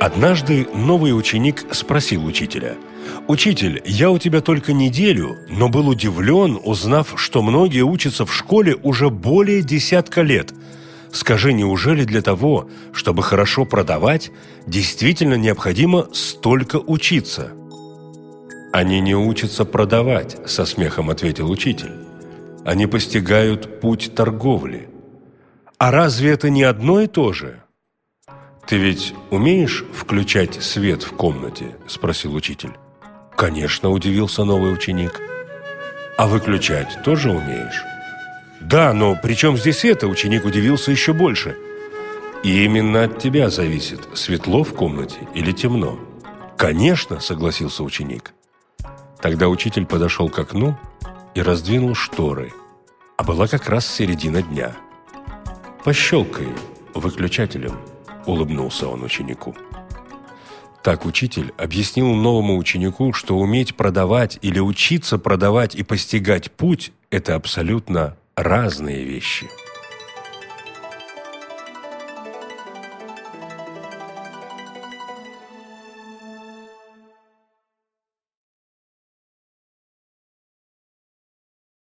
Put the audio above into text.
Однажды новый ученик спросил учителя: «Учитель, я у тебя только неделю, но был удивлен, узнав, что многие учатся в школе уже более 10 лет. Скажи, неужели для того, чтобы хорошо продавать, действительно необходимо столько учиться?» «Они не учатся продавать», – со смехом ответил учитель. «Они постигают путь торговли». «А разве это не одно и то же?» «Ты ведь умеешь включать свет в комнате?» – спросил учитель. «Конечно», – удивился новый ученик. «А выключать тоже умеешь?» «Да, но при чем здесь это?» – ученик удивился еще больше. «И именно от тебя зависит, светло в комнате или темно». «Конечно», – согласился ученик. Тогда учитель подошел к окну и раздвинул шторы, а была как раз середина дня. «Пощелкай выключателем», – улыбнулся он ученику. Так учитель объяснил новому ученику, что уметь продавать или учиться продавать и постигать путь – это абсолютно разные вещи.